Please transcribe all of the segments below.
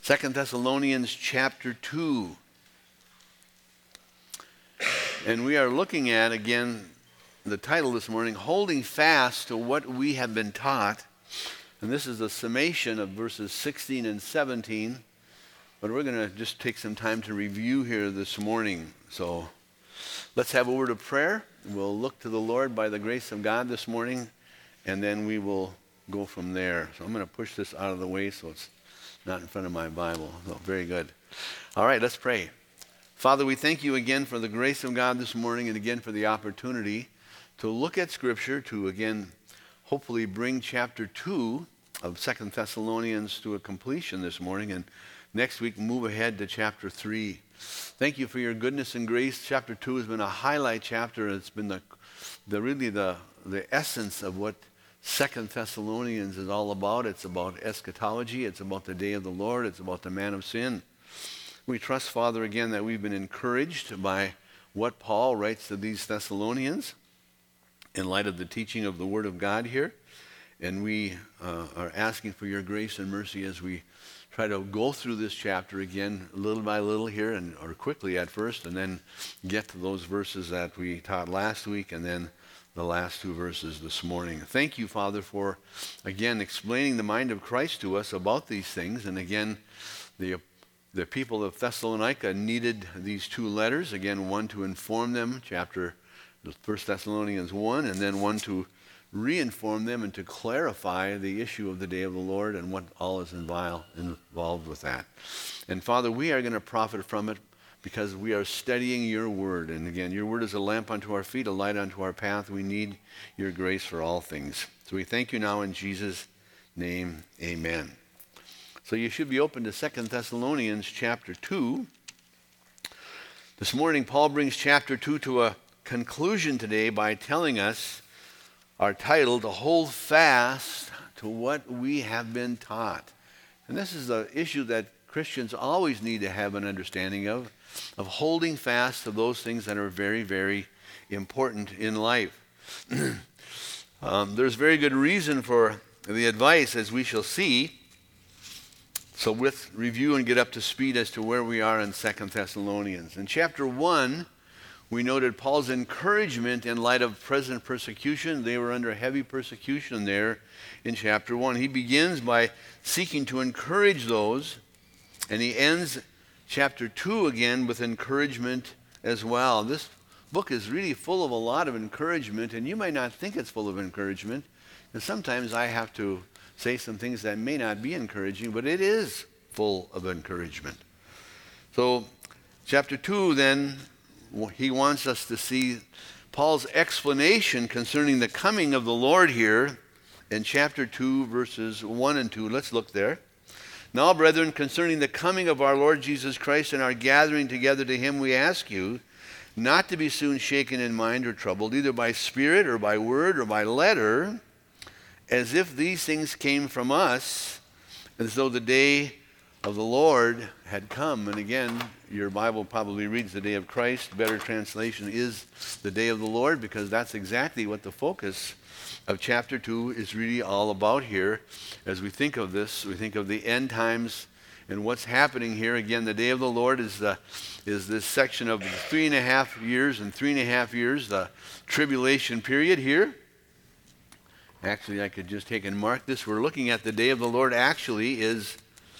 2 Thessalonians chapter 2. And we are looking at, again, the title this morning, Holding Fast to What We Have Been Taught. And this is a summation of verses 16 and 17. But we're going to just take some time to review here this morning. So let's have a word of prayer. We'll look to the Lord by the grace of God this morning, and then we will go from there. So I'm going to push this out of the way so it's not in front of my Bible. So, very good. All right, let's pray. Father, we thank you again for the grace of God this morning and again for the opportunity to look at Scripture, to again hopefully bring chapter 2 of 2 Thessalonians to a completion this morning, and next week move ahead to chapter 3. Thank you for your goodness and grace. Chapter 2 has been a highlight chapter. It's been the essence of what 2 Thessalonians is all about. It's about eschatology. It's about the day of the Lord. It's about the man of sin. We trust, Father, again, that we've been encouraged by what Paul writes to these Thessalonians in light of the teaching of the Word of God here. And we are asking for your grace and mercy as we try to go through this chapter again little by little here, or quickly at first, and then get to those verses that we taught last week, and then the last two verses this morning. Thank you, Father, for, again, explaining the mind of Christ to us about these things. And again, the people of Thessalonica needed these two letters. Again, one to inform them, 1 Thessalonians 1, and then one to re-inform them and to clarify the issue of the day of the Lord and what all is involved with that. And Father, we are going to profit from it because we are studying your word. And again, your word is a lamp unto our feet, a light unto our path. We need your grace for all things. So we thank you now in Jesus' name, amen. So you should be open to 2 Thessalonians chapter 2. This morning, Paul brings chapter 2 to a conclusion today by telling us our title, to hold fast to what we have been taught. And this is an issue that Christians always need to have an understanding of holding fast to those things that are very, very important in life. There's very good reason for the advice, as we shall see. So let's review and get up to speed as to where we are in 2 Thessalonians. In chapter 1, we noted Paul's encouragement in light of present persecution. They were under heavy persecution there in chapter 1. He begins by seeking to encourage those, and he ends chapter 2 again with encouragement as well. This book is really full of a lot of encouragement, and you might not think it's full of encouragement, and sometimes I have to say some things that may not be encouraging, but it is full of encouragement. So chapter 2 then, he wants us to see Paul's explanation concerning the coming of the Lord here in chapter 2, verses 1 and 2. Let's look there. Now, brethren, concerning the coming of our Lord Jesus Christ and our gathering together to him, we ask you not to be soon shaken in mind or troubled, either by spirit or by word or by letter, as if these things came from us, as though the day of the Lord had come. And again, your Bible probably reads the day of Christ. Better translation is the day of the Lord, because that's exactly what the focus of chapter 2 is really all about here. As we think of this, we think of the end times and what's happening here. Again, the day of the Lord is this section of 3.5 years and 3.5 years, the tribulation period here. Actually, I could just take and mark this. We're looking at the day of the Lord actually is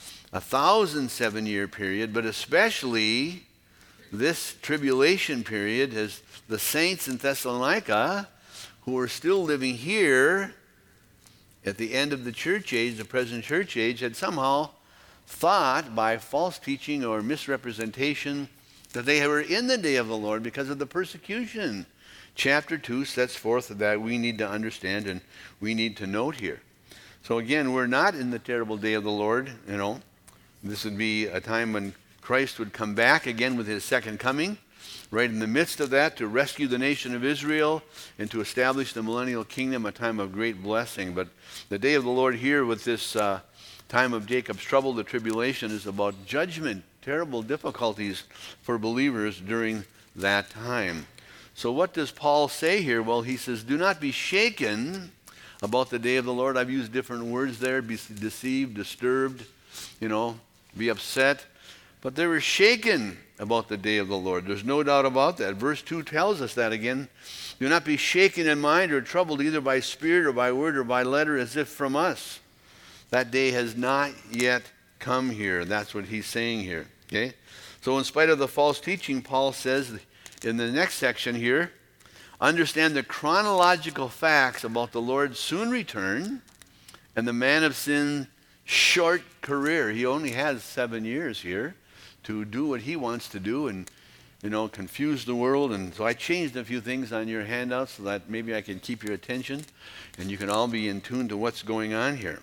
1,007-year period, but especially this tribulation period is the saints in Thessalonica who are still living here at the end of the church age, the present church age, had somehow thought by false teaching or misrepresentation that they were in the day of the Lord because of the persecution. Chapter 2 sets forth that we need to understand and we need to note here. So again, we're not in the terrible day of the Lord, This would be a time when Christ would come back again with his second coming, right in the midst of that, to rescue the nation of Israel and to establish the millennial kingdom, a time of great blessing. But the day of the Lord here with this time of Jacob's trouble, the tribulation, is about judgment, terrible difficulties for believers during that time. So what does Paul say here? Well, he says, do not be shaken about the day of the Lord. I've used different words there, be deceived, disturbed, be upset. But they were shaken about the day of the Lord. There's no doubt about that. Verse 2 tells us that again. Do not be shaken in mind or troubled either by spirit or by word or by letter as if from us. That day has not yet come here. That's what he's saying here. Okay? So in spite of the false teaching, Paul says in the next section here, understand the chronological facts about the Lord's soon return and the man of sin short career. He only has 7 years here to do what he wants to do and, confuse the world. And so I changed a few things on your handout so that maybe I can keep your attention and you can all be in tune to what's going on here.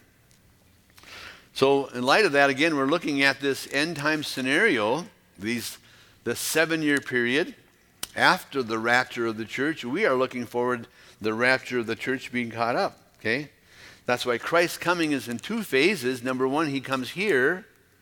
So in light of that, again, we're looking at this end time scenario, the 7-year period after the rapture of the church. We are looking forward to the rapture of the church being caught up. Okay? That's why Christ's coming is in 2 phases. Number 1, he comes here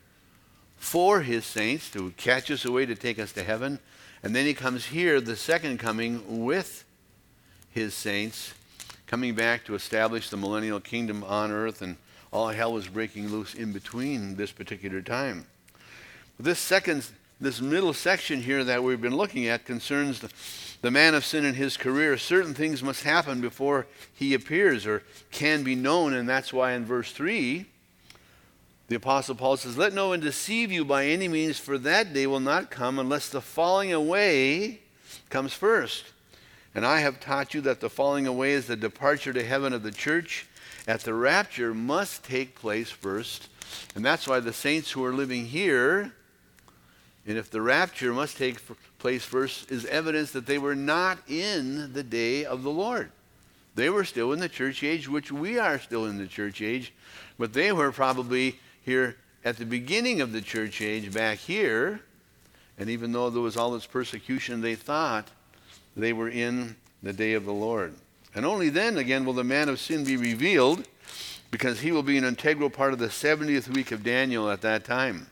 for his saints to catch us away to take us to heaven. And then he comes here, the second coming, with his saints, coming back to establish the millennial kingdom on earth, and all hell was breaking loose in between this particular time. This middle section here that we've been looking at concerns the man of sin and his career. Certain things must happen before he appears or can be known, and that's why in verse 3, the Apostle Paul says, let no one deceive you by any means, for that day will not come unless the falling away comes first. And I have taught you that the falling away is the departure to heaven of the church at the rapture must take place first. And that's why the saints who are living here, and if the rapture must take place first, is evidence that they were not in the day of the Lord. They were still in the church age, which we are still in the church age, but they were probably here at the beginning of the church age back here, and even though there was all this persecution, they thought they were in the day of the Lord. And only then, again, will the man of sin be revealed, because he will be an integral part of the 70th week of Daniel at that time.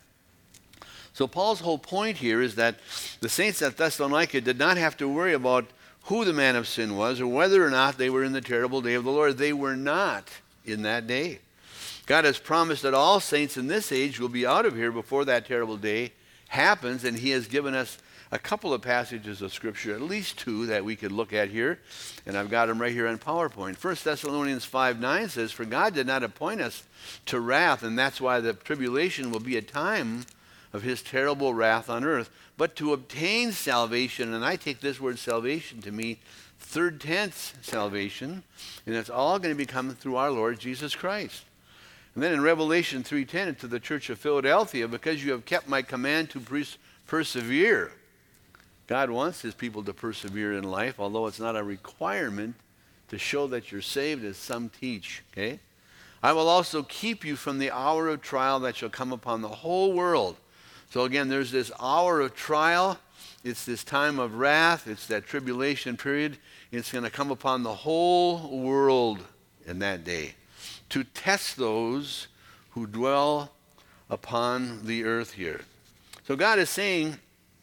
So Paul's whole point here is that the saints at Thessalonica did not have to worry about who the man of sin was or whether or not they were in the terrible day of the Lord. They were not in that day. God has promised that all saints in this age will be out of here before that terrible day happens, and he has given us a couple of passages of Scripture, at least 2 that we could look at here, and I've got them right here on PowerPoint. 1 Thessalonians 5:9 says, for God did not appoint us to wrath, and that's why the tribulation will be a time of his terrible wrath on earth, but to obtain salvation. And I take this word salvation to mean third tense salvation, and it's all going to be coming through our Lord Jesus Christ. And then in Revelation 3:10 to the church of Philadelphia, because you have kept my command to persevere. God wants his people to persevere in life, although it's not a requirement to show that you're saved, as some teach. Okay? I will also keep you from the hour of trial that shall come upon the whole world. So again, there's this hour of trial. It's this time of wrath. It's that tribulation period. It's going to come upon the whole world in that day to test those who dwell upon the earth here. So God is saying,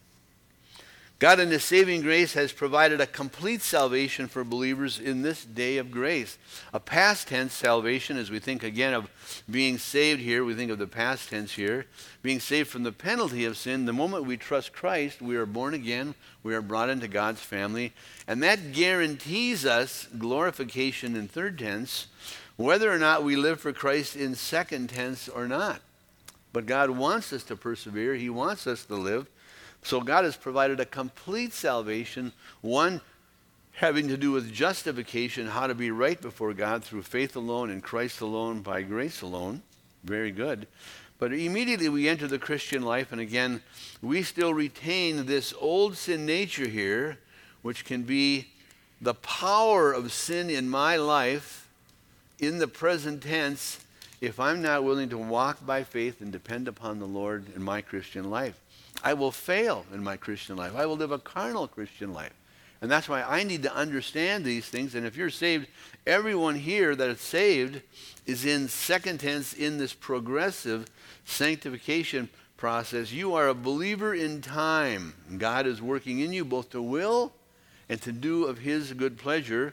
God in his saving grace has provided a complete salvation for believers in this day of grace. A past tense salvation, as we think again of being saved here, we think of the past tense here, being saved from the penalty of sin. The moment we trust Christ, we are born again, we are brought into God's family, and that guarantees us glorification in third tense, whether or not we live for Christ in second tense or not. But God wants us to persevere, he wants us to live. So God has provided a complete salvation, one having to do with justification, how to be right before God through faith alone in Christ alone by grace alone. Very good. But immediately we enter the Christian life, and again, we still retain this old sin nature here, which can be the power of sin in my life in the present tense if I'm not willing to walk by faith and depend upon the Lord in my Christian life. I will fail in my Christian life. I will live a carnal Christian life. And that's why I need to understand these things. And if you're saved, everyone here that is saved is in second tense in this progressive sanctification process. You are a believer in time. God is working in you both to will and to do of his good pleasure.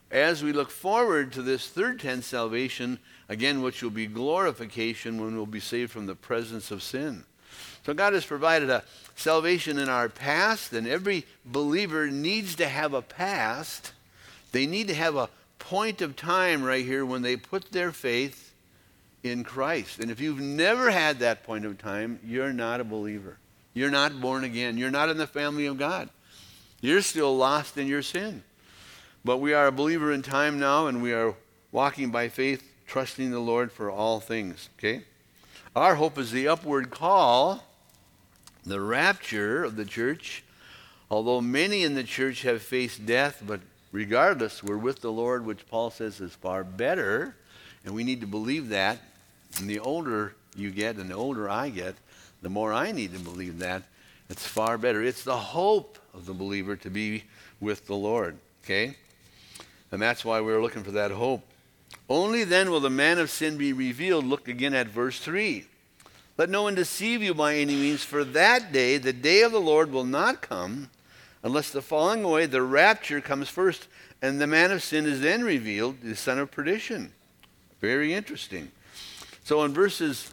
as we look forward to this third tense salvation, again, which will be glorification when we'll be saved from the presence of sin. So God has provided a salvation in our past, and every believer needs to have a past. They need to have a point of time right here when they put their faith in Christ. And if you've never had that point of time, you're not a believer. You're not born again. You're not in the family of God. You're still lost in your sin. But we are a believer in time now, and we are walking by faith, trusting the Lord for all things. Okay? Our hope is the upward call, the rapture of the church. Although many in the church have faced death, but regardless, we're with the Lord, which Paul says is far better. And we need to believe that. And the older you get and the older I get, the more I need to believe that. It's far better. It's the hope of the believer to be with the Lord. Okay? And that's why we're looking for that hope. Only then will the man of sin be revealed. Look again at verse 3. Let no one deceive you by any means, for that day, the day of the Lord, will not come unless the falling away, the rapture, comes first, and the man of sin is then revealed, the son of perdition. Very interesting. So in verses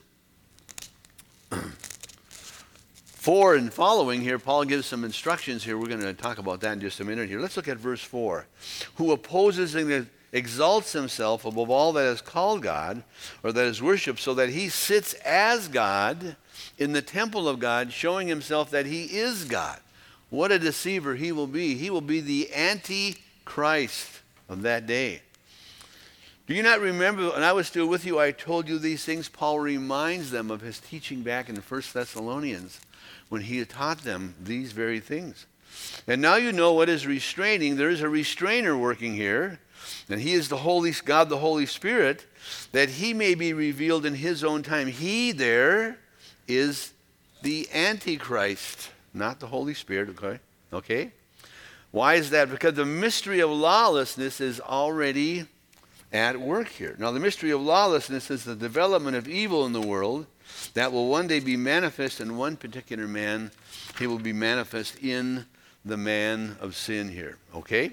4 and following here, Paul gives some instructions here. We're going to talk about that in just a minute here. Let's look at verse 4. Who opposes and exalts himself above all that is called God, or that is worshipped, so that he sits as God in the temple of God, showing himself that he is God. What a deceiver he will be. He will be the Antichrist of that day. Do you not remember when I was still with you, I told you these things? Paul reminds them of his teaching back in 1 Thessalonians when he had taught them these very things. And now you know what is restraining. There is a restrainer working here, and he is the Holy God, the Holy Spirit, that he may be revealed in his own time. He there is the Antichrist, not the Holy Spirit, okay? Why is that? Because the mystery of lawlessness is already at work here. Now, the mystery of lawlessness is the development of evil in the world that will one day be manifest in one particular man. He will be manifest in the man of sin here, okay?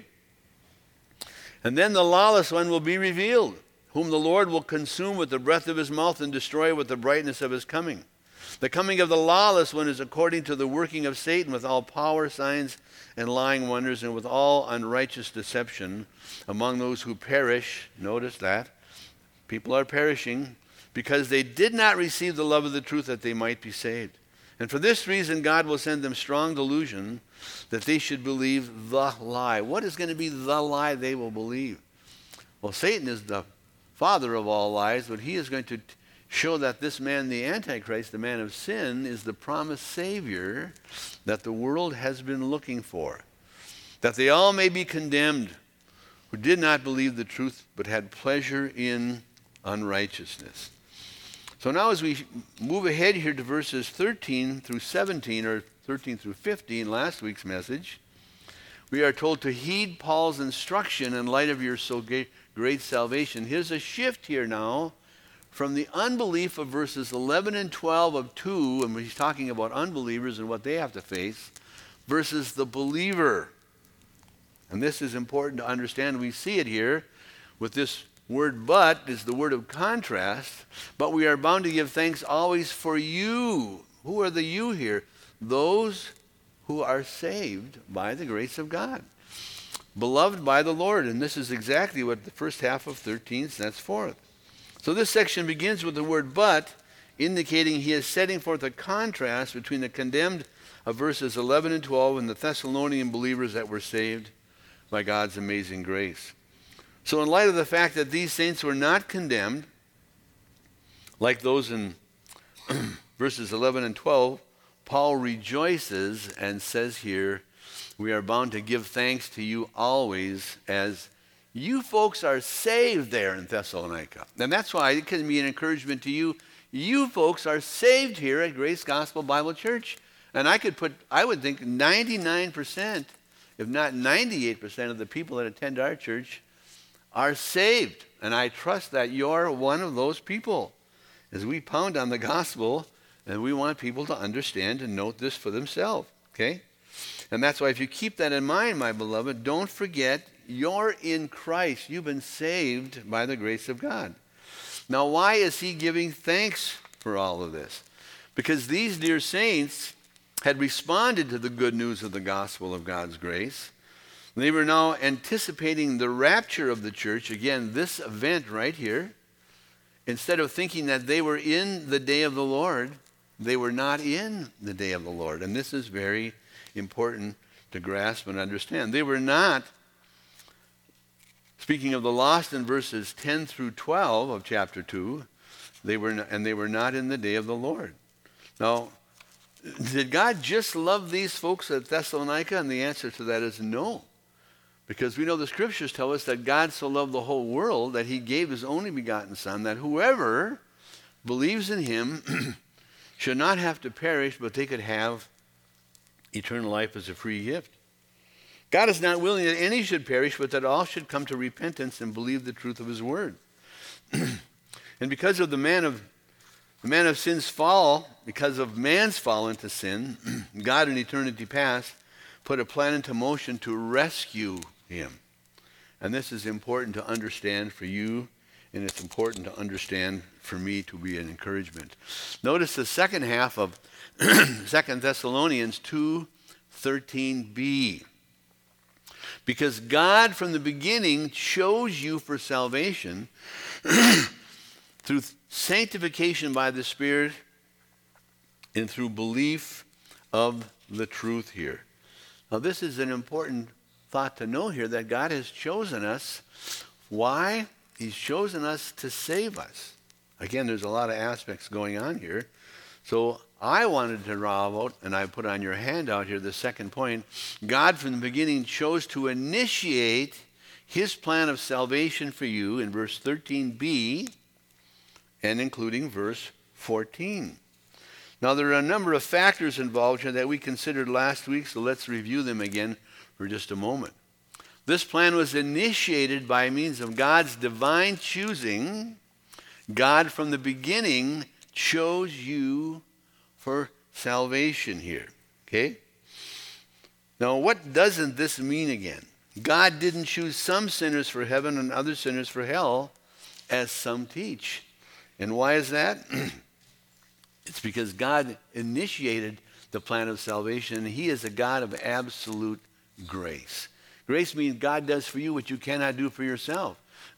And then the lawless one will be revealed, whom the Lord will consume with the breath of his mouth and destroy with the brightness of his coming. The coming of the lawless one is according to the working of Satan, with all power, signs, and lying wonders, and with all unrighteous deception among those who perish. Notice that. People are perishing because they did not receive the love of the truth that they might be saved. And for this reason, God will send them strong delusion that they should believe the lie. What is going to be the lie they will believe? Well, Satan is the father of all lies, but he is going to show that this man, the Antichrist, the man of sin, is the promised Savior that the world has been looking for. That they all may be condemned who did not believe the truth but had pleasure in unrighteousness. So now as we move ahead here to verses 13 through 17, or 13 through 15, last week's message, we are told to heed Paul's instruction in light of your so great salvation. Here's a shift here now from the unbelief of verses 11 and 12 of 2, and he's talking about unbelievers and what they have to face, versus the believer. And this is important to understand. We see it here with this word but is the word of contrast. But we are bound to give thanks always for you. Who are the you here? Those who are saved by the grace of God. Beloved by the Lord. And this is exactly what the first half of 13 sets forth. So this section begins with the word but, indicating he is setting forth a contrast between the condemned of verses 11 and 12 and the Thessalonian believers that were saved by God's amazing grace. So in light of the fact that these saints were not condemned, like those in verses 11 and 12, Paul rejoices and says here, we are bound to give thanks to you always as you folks are saved there in Thessalonica. And that's why it can be an encouragement to you. You folks are saved here at Grace Gospel Bible Church. And I would think 99%, if not 98% of the people that attend our church are saved. And I trust that you're one of those people. As we pound on the gospel, and we want people to understand and note this for themselves. Okay? And that's why if you keep that in mind, my beloved, don't forget you're in Christ. You've been saved by the grace of God. Now, why is he giving thanks for all of this? Because these dear saints had responded to the good news of the gospel of God's grace. They were now anticipating the rapture of the church. Again, this event right here. Instead of thinking that they were in the day of the Lord, they were not in the day of the Lord. And this is very important to grasp and understand. They were not, speaking of the lost in verses 10 through 12 of chapter 2, they were not in the day of the Lord. Now, did God just love these folks at Thessalonica? And the answer to that is no. Because we know the scriptures tell us that God so loved the whole world that he gave his only begotten Son, that whoever believes in him should not have to perish, but they could have eternal life as a free gift. God is not willing that any should perish, but that all should come to repentance and believe the truth of his word. And because of the man of sin's fall, because of man's fall into sin, God in eternity past put a plan into motion to rescue him. And this is important to understand for you, and it's important to understand for me to be an encouragement. Notice the second half of 2 Thessalonians 2:13b. Because God from the beginning chose you for salvation through sanctification by the Spirit and through belief of the truth here. Now this is an important thought to know here, that God has chosen us. Why? He's chosen us to save us. Again, there's a lot of aspects going on here. So I wanted to draw out, and I put on your handout here the second point. God from the beginning chose to initiate his plan of salvation for you in verse 13b and including verse 14. Now there are a number of factors involved here that we considered last week, so let's review them again for just a moment. This plan was initiated by means of God's divine choosing. God from the beginning chose you for salvation here. Okay? Now, what doesn't this mean again? God didn't choose some sinners for heaven and other sinners for hell, as some teach. And why is that? It's because God initiated the plan of salvation, and he is a God of absolute grace. Grace means God does for you what you cannot do for yourself.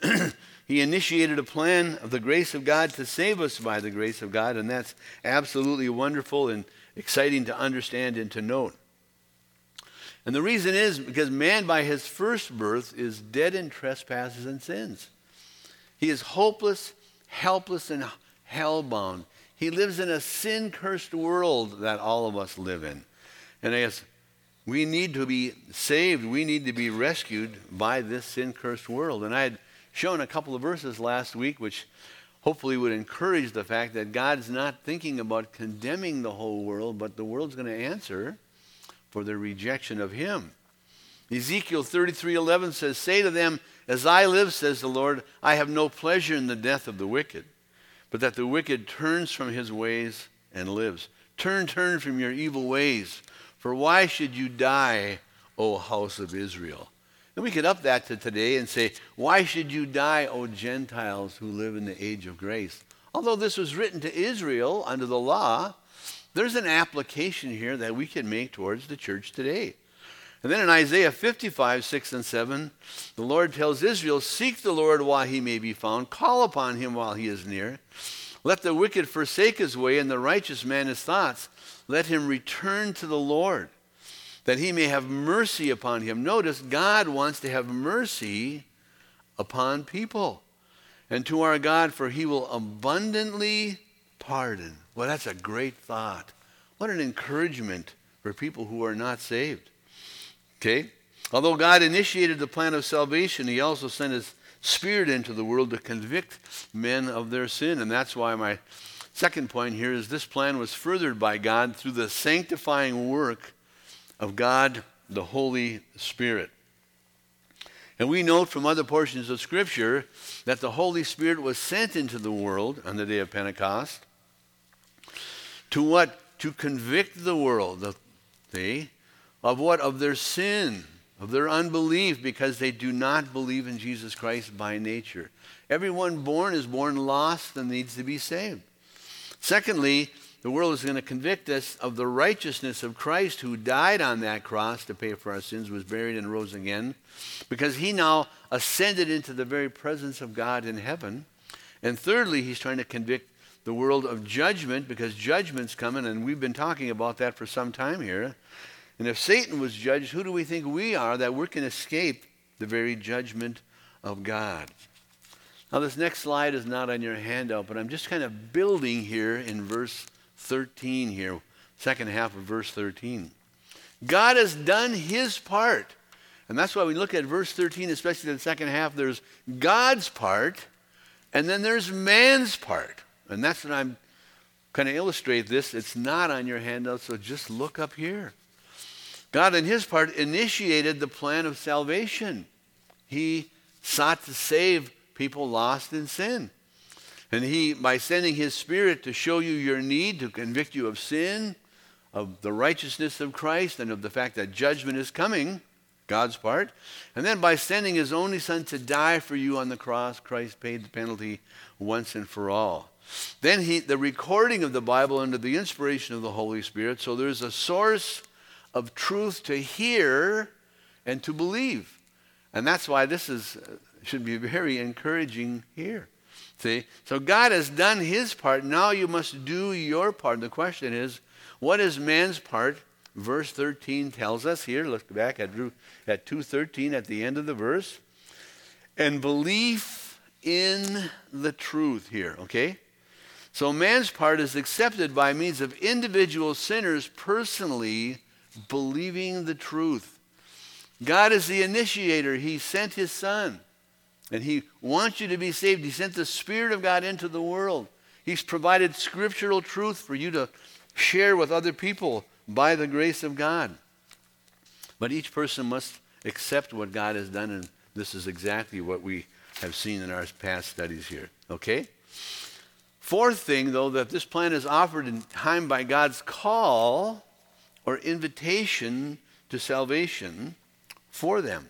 He initiated a plan of the grace of God to save us by the grace of God, and that's absolutely wonderful and exciting to understand and to note. And the reason is because man by his first birth is dead in trespasses and sins. He is hopeless, helpless, and hell-bound. He lives in a sin-cursed world that all of us live in. And as we need to be saved, we need to be rescued by this sin-cursed world. And I had shown a couple of verses last week which hopefully would encourage the fact that God's not thinking about condemning the whole world, but the world's going to answer for their rejection of him. Ezekiel 33:11 says, "Say to them, as I live, says the Lord, I have no pleasure in the death of the wicked, but that the wicked turns from his ways and lives. Turn from your evil ways, for why should you die, O house of Israel?" And we could up that to today and say, why should you die, O Gentiles who live in the age of grace? Although this was written to Israel under the law, there's an application here that we can make towards the church today. And then in Isaiah 55:6-7, the Lord tells Israel, "Seek the Lord while he may be found. Call upon him while he is near. Let the wicked forsake his way and the righteous man his thoughts. Let him return to the Lord, that he may have mercy upon him." Notice, God wants to have mercy upon people. "And to our God, for he will abundantly pardon." Well, that's a great thought. What an encouragement for people who are not saved. Okay? Although God initiated the plan of salvation, he also sent his Spirit into the world to convict men of their sin. And that's why my second point here is this plan was furthered by God through the sanctifying work of God, the Holy Spirit. And we note from other portions of Scripture that the Holy Spirit was sent into the world on the day of Pentecost. To what? To convict the world Of what? Of their sin, of their unbelief, because they do not believe in Jesus Christ by nature. Everyone born is born lost and needs to be saved. Secondly, the world is going to convict us of the righteousness of Christ, who died on that cross to pay for our sins, was buried and rose again, because he now ascended into the very presence of God in heaven. And thirdly, he's trying to convict the world of judgment, because judgment's coming, and we've been talking about that for some time here. And if Satan was judged, who do we think we are that we can escape the very judgment of God? Now, this next slide is not on your handout, but I'm just kind of building here in verse 13 here, second half of verse 13. God has done his part. And that's why we look at verse 13, especially the second half, there's God's part, and then there's man's part. And that's what I'm kind of illustrate this. It's not on your handout, so just look up here. God, in his part, initiated the plan of salvation. He sought to save people lost in sin. And he, by sending his Spirit to show you your need, to convict you of sin, of the righteousness of Christ, and of the fact that judgment is coming, God's part. And then by sending his only Son to die for you on the cross, Christ paid the penalty once and for all. Then the recording of the Bible under the inspiration of the Holy Spirit, so there's a source of truth to hear and to believe. And that's why this should be very encouraging here. See? So God has done his part. Now you must do your part. The question is, what is man's part? Verse 13 tells us here. Look back at 2:13 at the end of the verse. And belief in the truth here, okay? So man's part is accepted by means of individual sinners personally believing the truth. God is the initiator. He sent his Son. And he wants you to be saved. He sent the Spirit of God into the world. He's provided scriptural truth for you to share with other people by the grace of God. But each person must accept what God has done, and this is exactly what we have seen in our past studies here. Okay? Fourth thing, though, that this plan is offered in time by God's call or invitation to salvation for them.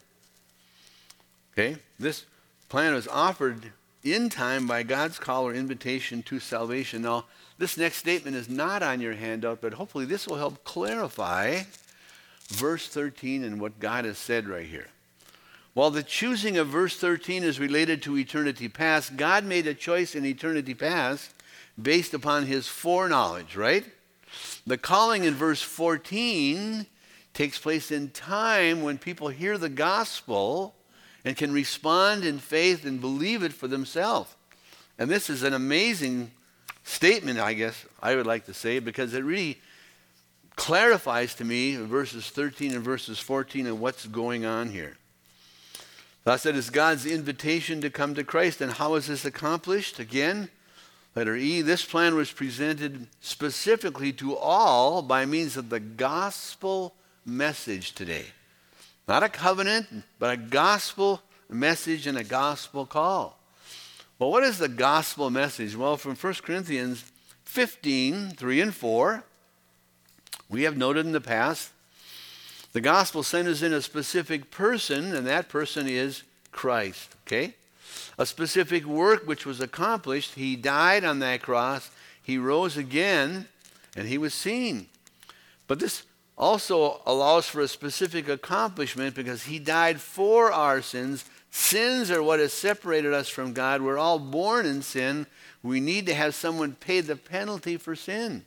Okay? This plan is offered in time by God's call or invitation to salvation. Now, this next statement is not on your handout, but hopefully this will help clarify verse 13 and what God has said right here. While the choosing of verse 13 is related to eternity past, God made a choice in eternity past based upon his foreknowledge, right? The calling in verse 14 takes place in time when people hear the gospel and can respond in faith and believe it for themselves. And this is an amazing statement, I guess I would like to say, because it really clarifies to me verses 13 and verses 14 and what's going on here. Thus, it is God's invitation to come to Christ. And how is this accomplished? Again, letter E, this plan was presented specifically to all by means of the gospel message today. Not a covenant, but a gospel message and a gospel call. Well, what is the gospel message? Well, from 1 Corinthians 15, 3 and 4, we have noted in the past, the gospel centers in a specific person, and that person is Christ, okay? A specific work which was accomplished. He died on that cross, he rose again, and he was seen. But this also allows for a specific accomplishment because he died for our sins. Sins are what has separated us from God. We're all born in sin. We need to have someone pay the penalty for sin.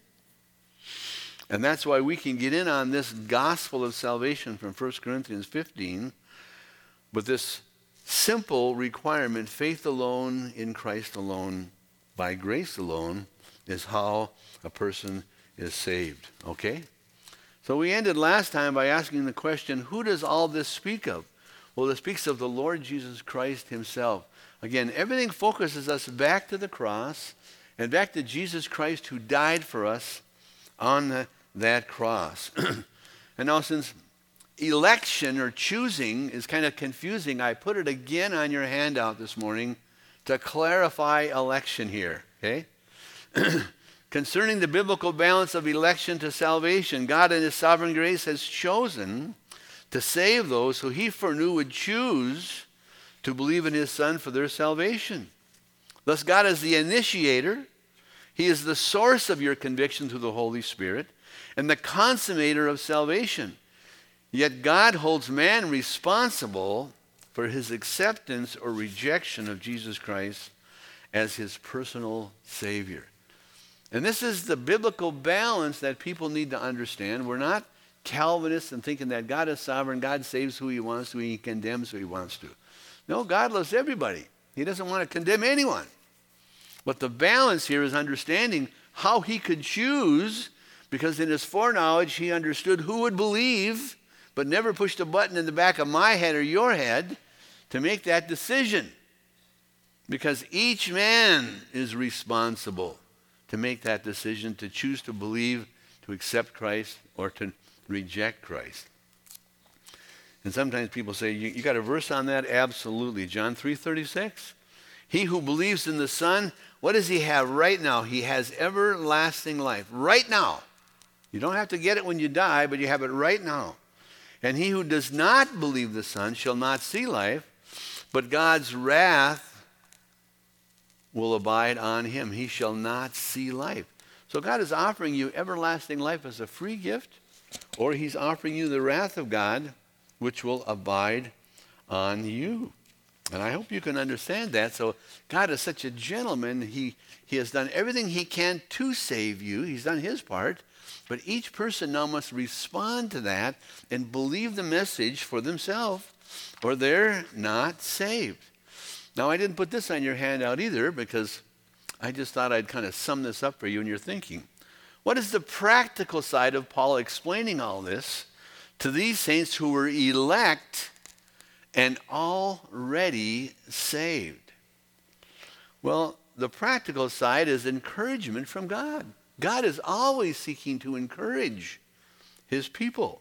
And that's why we can get in on this gospel of salvation from 1 Corinthians 15 with this simple requirement: faith alone, in Christ alone, by grace alone, is how a person is saved. Okay? So we ended last time by asking the question, who does all this speak of? Well, it speaks of the Lord Jesus Christ himself. Again, everything focuses us back to the cross and back to Jesus Christ who died for us on that cross. And now, since election or choosing is kind of confusing, I put it again on your handout this morning to clarify election here. Okay? concerning the biblical balance of election to salvation, God in his sovereign grace has chosen to save those who he foreknew would choose to believe in his Son for their salvation. Thus, God is the initiator. He is the source of your conviction through the Holy Spirit and the consummator of salvation. Yet God holds man responsible for his acceptance or rejection of Jesus Christ as his personal Savior. And this is the biblical balance that people need to understand. We're not Calvinists and thinking that God is sovereign, God saves who he wants to, he condemns who he wants to. No, God loves everybody. He doesn't want to condemn anyone. But the balance here is understanding how he could choose, because in his foreknowledge he understood who would believe, but never pushed a button in the back of my head or your head to make that decision. Because each man is responsible to make that decision, to choose to believe, to accept Christ, or to reject Christ. And sometimes people say, you got a verse on that? Absolutely. John 3:36. He who believes in the Son, what does he have right now? He has everlasting life. Right now. You don't have to get it when you die, but you have it right now. And he who does not believe the Son shall not see life, but God's wrath will abide on him. He shall not see life. So God is offering you everlasting life as a free gift, or he's offering you the wrath of God, which will abide on you. And I hope you can understand that. So God is such a gentleman. He has done everything he can to save you. He's done his part. But each person now must respond to that and believe the message for themselves, or they're not saved. Now, I didn't put this on your handout either, because I just thought I'd kind of sum this up for you in your thinking. What is the practical side of Paul explaining all this to these saints who were elect and already saved? Well, the practical side is encouragement from God. God is always seeking to encourage his people.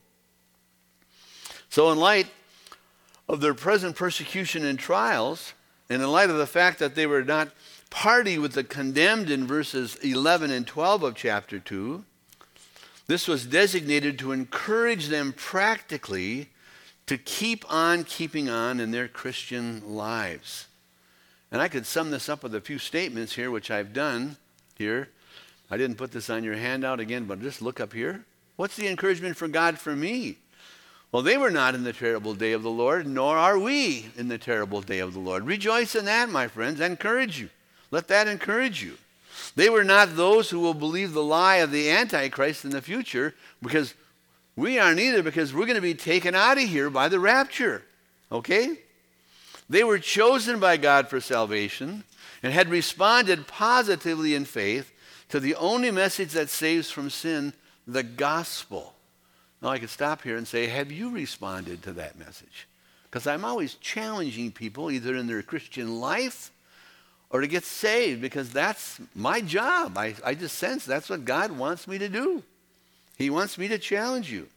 So in light of their present persecution and trials, and in light of the fact that they were not party with the condemned in verses 11 and 12 of chapter 2, this was designated to encourage them practically to keep on keeping on in their Christian lives. And I could sum this up with a few statements here, which I've done here. I didn't put this on your handout again, but just look up here. What's the encouragement from God for me? Well, they were not in the terrible day of the Lord, nor are we in the terrible day of the Lord. Rejoice in that, my friends. Encourage you. Let that encourage you. They were not those who will believe the lie of the Antichrist in the future, because we aren't either, because we're going to be taken out of here by the rapture. Okay? They were chosen by God for salvation and had responded positively in faith to the only message that saves from sin, the gospel. Now I could stop here and say, have you responded to that message? Because I'm always challenging people either in their Christian life or to get saved, because that's my job. I just sense that's what God wants me to do. He wants me to challenge you.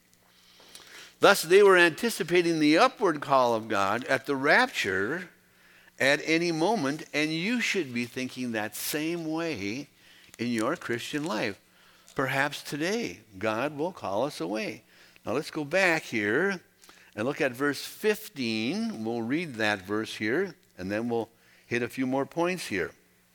Thus they were anticipating the upward call of God at the rapture at any moment, and you should be thinking that same way in your Christian life. Perhaps today God will call us away. Now let's go back here and look at verse 15. We'll read that verse here, and then we'll hit a few more points here.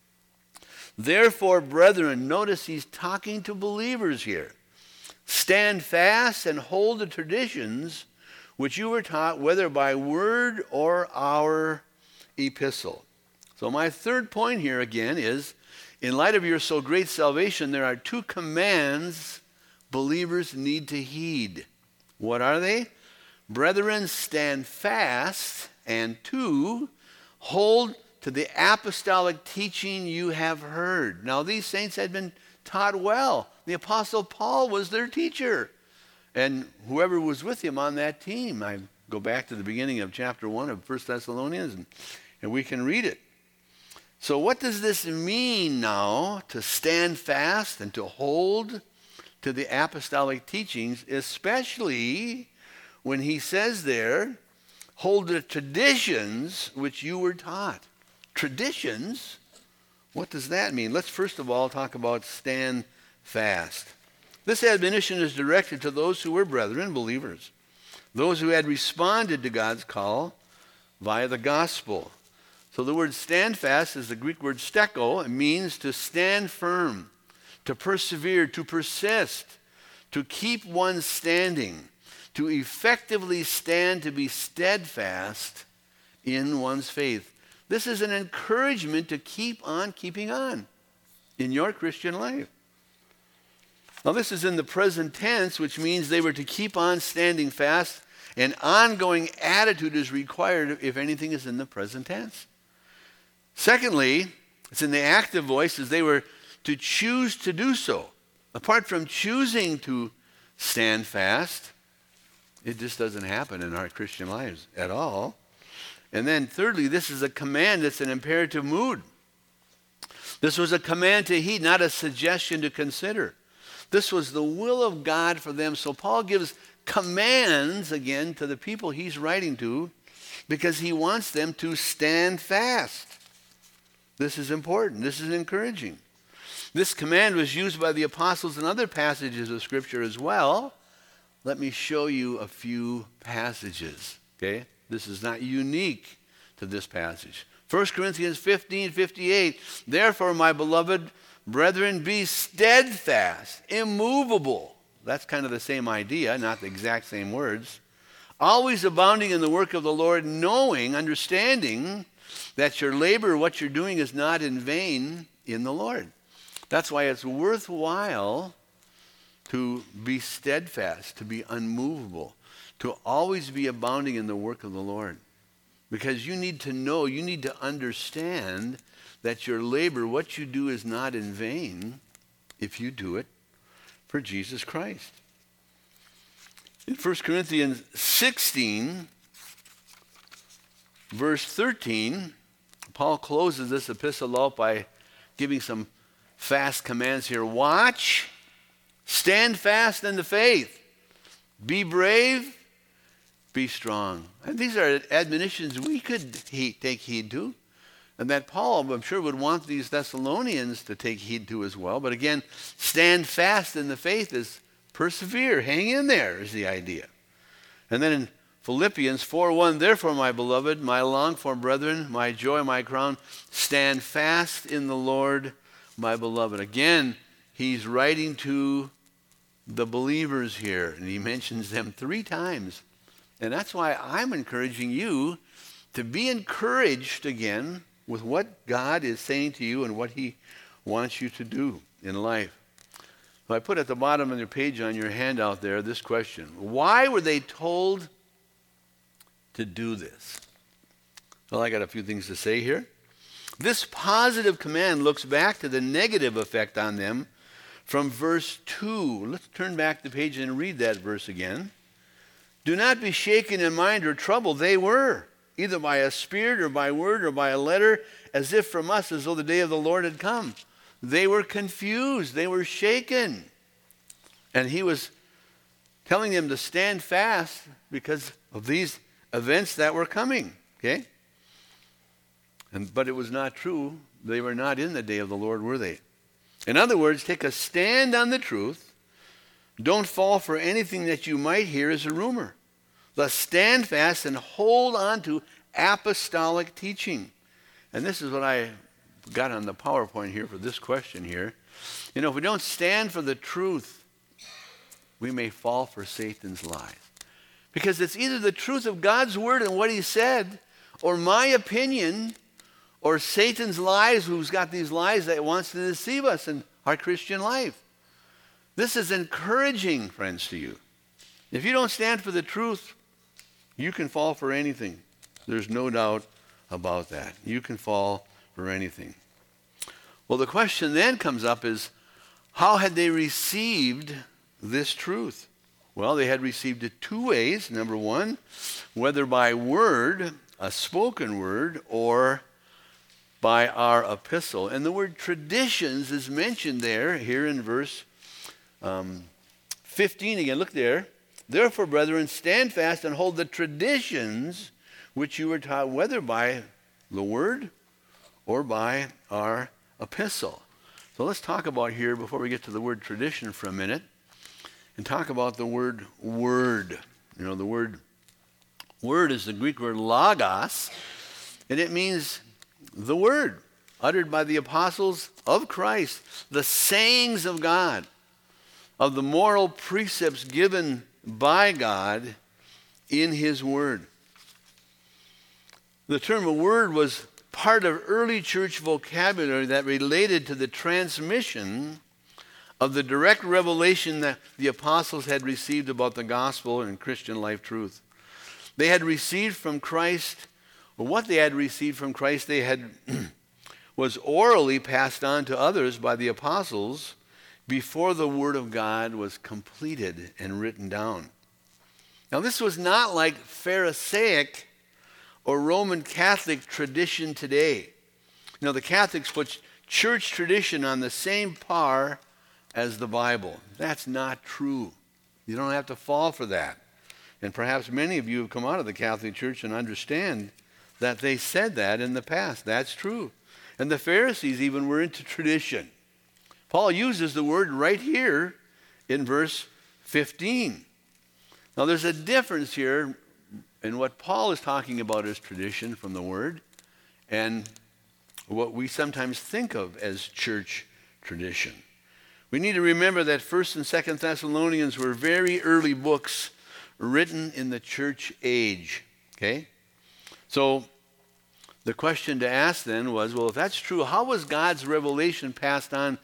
Therefore, brethren, notice he's talking to believers here. Stand fast and hold the traditions which you were taught, whether by word or our epistle. So my third point here again is, in light of your so great salvation, there are two commands believers need to heed. What are they? Brethren, stand fast, and two, hold to the apostolic teaching you have heard. Now, these saints had been taught well. The Apostle Paul was their teacher, and whoever was with him on that team. I go back to the beginning of chapter 1 of 1 Thessalonians, and we can read it. So what does this mean now, to stand fast and to hold to the apostolic teachings, especially when he says there, hold the traditions which you were taught? Traditions? What does that mean? Let's first of all talk about stand fast. This admonition is directed to those who were brethren, believers, those who had responded to God's call via the gospel. So the word stand fast is the Greek word steko. It means to stand firm, to persevere, to persist, to keep one standing, to effectively stand, to be steadfast in one's faith. This is an encouragement to keep on keeping on in your Christian life. Now, this is in the present tense, which means they were to keep on standing fast. An ongoing attitude is required if anything is in the present tense. Secondly, it's in the active voice, as they were to choose to do so. Apart from choosing to stand fast, it just doesn't happen in our Christian lives at all. And then thirdly, this is a command. It's an imperative mood. This was a command to heed, not a suggestion to consider. This was the will of God for them. So Paul gives commands again to the people he's writing to because he wants them to stand fast. This is important. This is encouraging. This command was used by the apostles in other passages of Scripture as well. Let me show you a few passages, okay? This is not unique to this passage. 1 Corinthians 15:58. Therefore, my beloved brethren, be steadfast, immovable. That's kind of the same idea, not the exact same words. Always abounding in the work of the Lord, knowing, understanding that your labor, what you're doing, is not in vain in the Lord. That's why it's worthwhile to be steadfast, to be unmovable, to always be abounding in the work of the Lord. Because you need to know, you need to understand that your labor, what you do, is not in vain if you do it for Jesus Christ. In 1 Corinthians 16, verse 13, Paul closes this epistle out by giving some fast commands here. Watch, stand fast in the faith, be brave, be strong. And these are admonitions we could take heed to, and that Paul, I'm sure, would want these Thessalonians to take heed to as well. But again, stand fast in the faith is persevere, hang in there is the idea. And then in Philippians 4:1, therefore, my beloved, my longed-for brethren, my joy, my crown, stand fast in the Lord, my beloved. Again, he's writing to the believers here, and he mentions them 3 times. And that's why I'm encouraging you to be encouraged again with what God is saying to you and what he wants you to do in life. So I put at the bottom of your page on your handout there this question. Why were they told to do this? Well, I got a few things to say here. This positive command looks back to the negative effect on them from verse 2. Let's turn back the page and read that verse again. Do not be shaken in mind or troubled. They were, either by a spirit or by word or by a letter, as if from us, as though the day of the Lord had come. They were confused. They were shaken. And he was telling them to stand fast because of these events that were coming. Okay? But it was not true. They were not in the day of the Lord, were they? In other words, take a stand on the truth. Don't fall for anything that you might hear as a rumor. Thus stand fast and hold on to apostolic teaching. And this is what I got on the PowerPoint here for this question here. You know, if we don't stand for the truth, we may fall for Satan's lies. Because it's either the truth of God's word and what he said, or my opinion, or Satan's lies, who's got these lies that wants to deceive us in our Christian life. This is encouraging, friends, to you. If you don't stand for the truth, you can fall for anything. There's no doubt about that. You can fall for anything. Well, the question then comes up is, how had they received this truth? Well, they had received it 2 ways. Number 1, whether by word, a spoken word, or by our epistle. And the word traditions is mentioned here in verse 15 again. Look there. Therefore, brethren, stand fast and hold the traditions which you were taught, whether by the word or by our epistle. So let's talk about here, before we get to the word tradition for a minute, and talk about the word word. You know, the word is the Greek word logos, and it means the word uttered by the apostles of Christ, the sayings of God, of the moral precepts given by God in his word. The term word was part of early church vocabulary that related to the transmission of the direct revelation that the apostles had received about the gospel and Christian life truth. They had received from Christ, or what they had received from Christ, they had was orally passed on to others by the apostles before the word of God was completed and written down. Now, this was not like Pharisaic or Roman Catholic tradition today. You know, the Catholics put church tradition on the same par as the Bible. That's not true. You don't have to fall for that. And perhaps many of you have come out of the Catholic Church and understand that they said that in the past. That's true. And the Pharisees even were into tradition. Paul uses the word right here in verse 15. Now there's a difference here in what Paul is talking about as tradition from the word and what we sometimes think of as church tradition. We need to remember that 1st and 2nd Thessalonians were very early books written in the church age. Okay? So the question to ask then was, well, if that's true, how was God's revelation passed on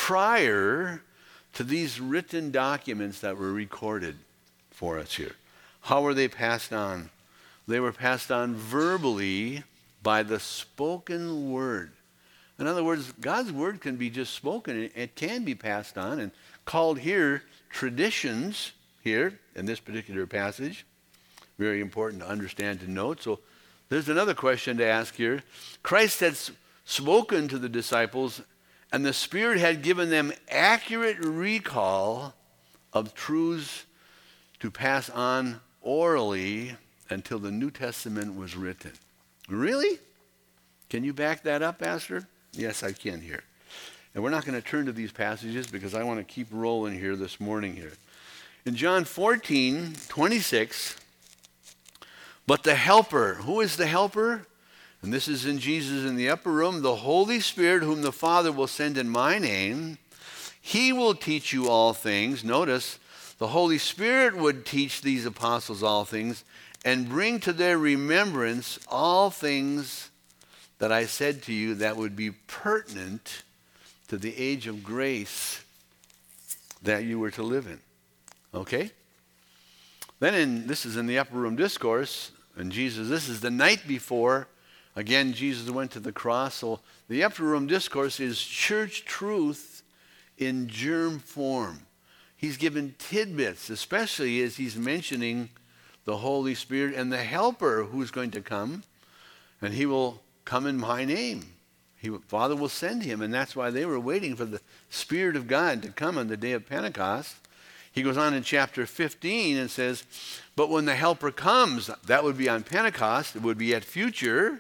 prior to these written documents that were recorded for us here? How were they passed on? They were passed on verbally by the spoken word. In other words, God's word can be just spoken. It can be passed on and called here traditions here in this particular passage. Very important to understand, to note. So there's another question to ask here. Christ had spoken to the disciples, and the Spirit had given them accurate recall of truths to pass on orally until the New Testament was written. Really? Can you back that up, Pastor? Yes, I can here. And we're not going to turn to these passages because I want to keep rolling here this morning here. In John 14:26, but the Helper, who is the Helper? And this is in Jesus in the upper room, the Holy Spirit whom the Father will send in my name. He will teach you all things. Notice, the Holy Spirit would teach these apostles all things and bring to their remembrance all things that I said to you that would be pertinent to the age of grace that you were to live in. Okay? Then this is in the upper room discourse, and Jesus, this is the night before, again, Jesus went to the cross. So the upper room discourse is church truth in germ form. He's given tidbits, especially as he's mentioning the Holy Spirit and the Helper who's going to come, and he will come in my name. Father will send him, and that's why they were waiting for the Spirit of God to come on the day of Pentecost. He goes on in chapter 15 and says, but when the Helper comes, that would be on Pentecost, it would be at future,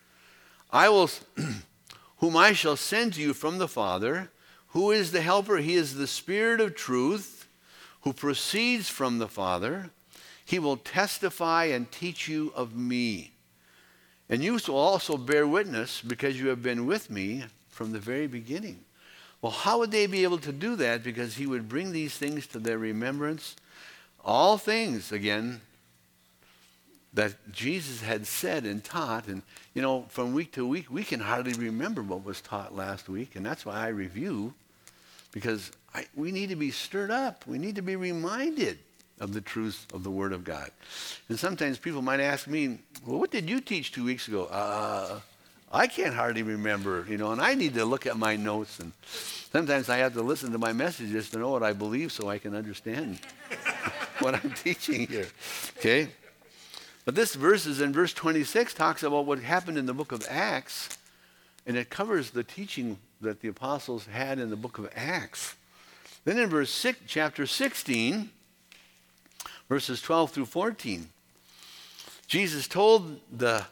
whom I shall send to you from the Father. Who is the Helper? He is the Spirit of truth who proceeds from the Father. He will testify and teach you of me. And you will also bear witness because you have been with me from the very beginning. Well, how would they be able to do that? Because he would bring these things to their remembrance. All things, again, that Jesus had said and taught. And, you know, from week to week, we can hardly remember what was taught last week. And that's why I review, because we need to be stirred up. We need to be reminded of the truths of the Word of God. And sometimes people might ask me, well, what did you teach 2 weeks ago? I can't hardly remember, you know, and I need to look at my notes. And sometimes I have to listen to my messages to know what I believe so I can understand what I'm teaching here. Okay? But this verse is in verse 26, talks about what happened in the book of Acts, and it covers the teaching that the apostles had in the book of Acts. Then in chapter 16, verses 12 through 14, Jesus told the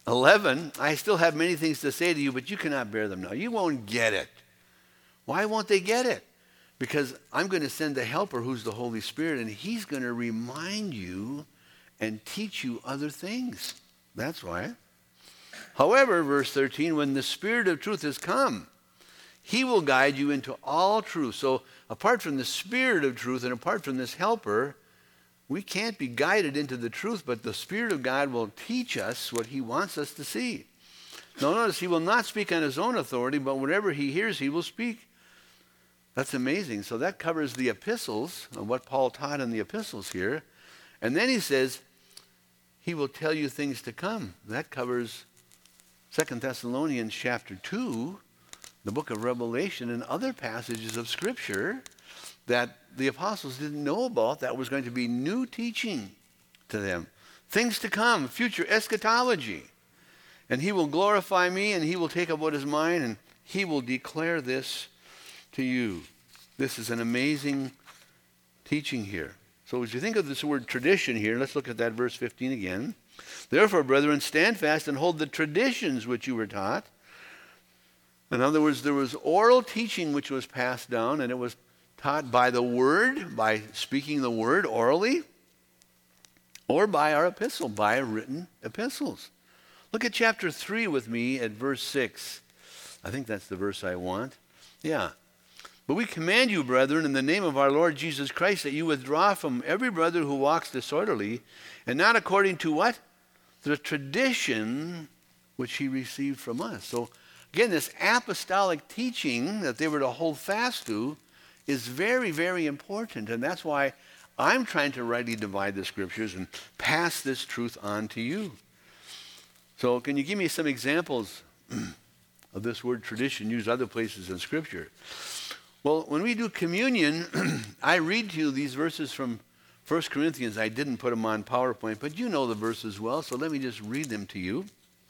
11, I still have many things to say to you, but you cannot bear them now. You won't get it. Why won't they get it? Because I'm going to send the helper who's the Holy Spirit, and he's going to remind you and teach you other things. That's why. However, verse 13, when the Spirit of truth has come, he will guide you into all truth. So apart from the Spirit of truth and apart from this helper, we can't be guided into the truth, but the Spirit of God will teach us what he wants us to see. Now notice, he will not speak on his own authority, but whatever he hears, he will speak. That's amazing. So that covers the epistles, and what Paul taught in the epistles here. And then he says, he will tell you things to come. That covers 2 Thessalonians chapter 2, the book of Revelation, and other passages of Scripture that the apostles didn't know about. That was going to be new teaching to them. Things to come, future eschatology. And he will glorify me, and he will take up what is mine, and he will declare this to you. This is an amazing teaching here. So as you think of this word tradition here, let's look at that verse 15 again. Therefore, brethren, stand fast and hold the traditions which you were taught. In other words, there was oral teaching which was passed down, and it was taught by the word, by speaking the word orally, or by our epistle, by written epistles. Look at chapter 3 with me at verse 6. I think that's the verse I want. Yeah. But we command you, brethren, in the name of our Lord Jesus Christ, that you withdraw from every brother who walks disorderly, and not according to what? The tradition which he received from us. So, again, this apostolic teaching that they were to hold fast to is very, very important. And that's why I'm trying to rightly divide the Scriptures and pass this truth on to you. So can you give me some examples of this word tradition used other places in Scripture? Well, when we do communion, I read to you these verses from 1 Corinthians. I didn't put them on PowerPoint, but you know the verses well, so let me just read them to you.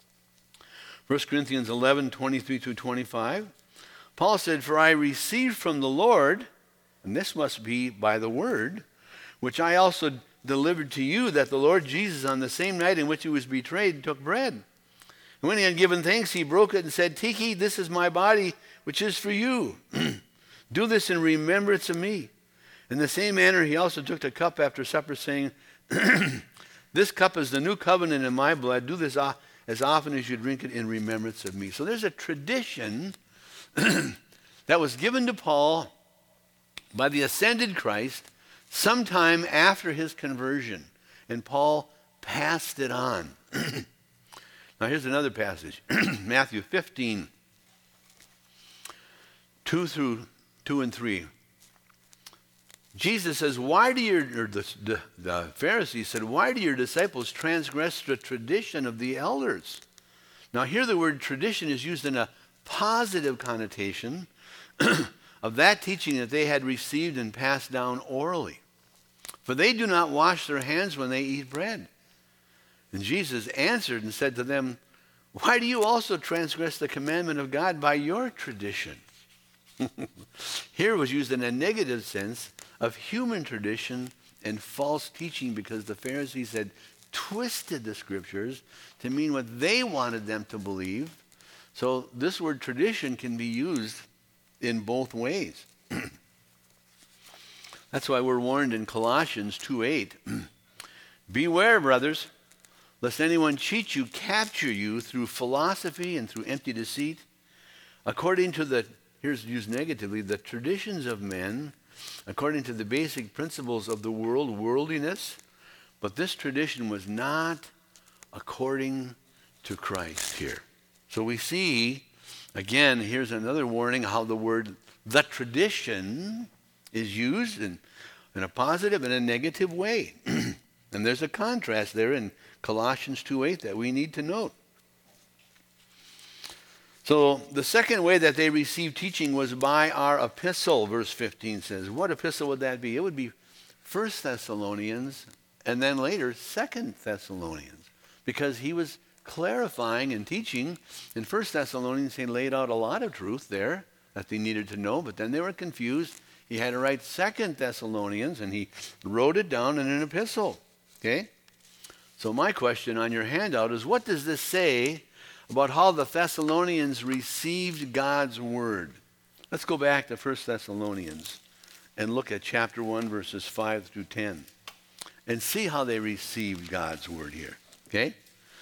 1 Corinthians 11, 23 through 25. Paul said, for I received from the Lord, and this must be by the word, which I also delivered to you, that the Lord Jesus, on the same night in which he was betrayed, took bread. And when he had given thanks, he broke it and said, take, eat, this is my body, which is for you. Do this in remembrance of me. In the same manner, he also took the cup after supper, saying, this cup is the new covenant in my blood. Do this as often as you drink it in remembrance of me. So there's a tradition that was given to Paul by the ascended Christ sometime after his conversion. And Paul passed it on. Now here's another passage. Matthew 15, 2 and 3. Jesus says, the Pharisees said, why do your disciples transgress the tradition of the elders? Now here the word tradition is used in a positive connotation of that teaching that they had received and passed down orally. For they do not wash their hands when they eat bread. And Jesus answered and said to them, why do you also transgress the commandment of God by your tradition? Here was used in a negative sense of human tradition and false teaching, because the Pharisees had twisted the Scriptures to mean what they wanted them to believe. So this word tradition can be used in both ways. That's why we're warned in Colossians 2:8. Beware, brothers, lest anyone cheat you, capture you through philosophy and through empty deceit, according to the, here's used negatively, the traditions of men, according to the basic principles of the world, worldliness. But this tradition was not according to Christ here. So we see, again, here's another warning how the word, the tradition, is used in a positive and a negative way. And there's a contrast there in Colossians 2:8 that we need to note. So the second way that they received teaching was by our epistle, verse 15 says. What epistle would that be? It would be 1 Thessalonians and then later 2 Thessalonians, because he was clarifying and teaching. In 1 Thessalonians, he laid out a lot of truth there that they needed to know, but then they were confused. He had to write 2 Thessalonians, and he wrote it down in an epistle. Okay? So my question on your handout is, what does this say about how the Thessalonians received God's word? Let's go back to 1 Thessalonians and look at chapter 1, verses 5 through 10, and see how they received God's word here. Okay?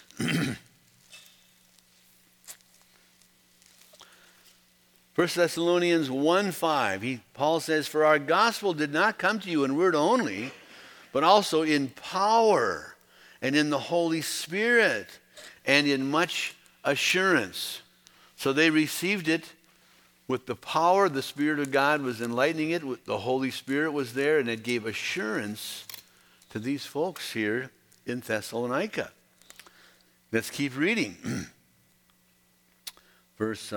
1 Thessalonians 1:5, Paul says, "For our gospel did not come to you in word only, but also in power and in the Holy Spirit and in much assurance." So they received it with the power. The Spirit of God was enlightening it. The Holy Spirit was there, and it gave assurance to these folks here in Thessalonica. Let's keep reading. Verse...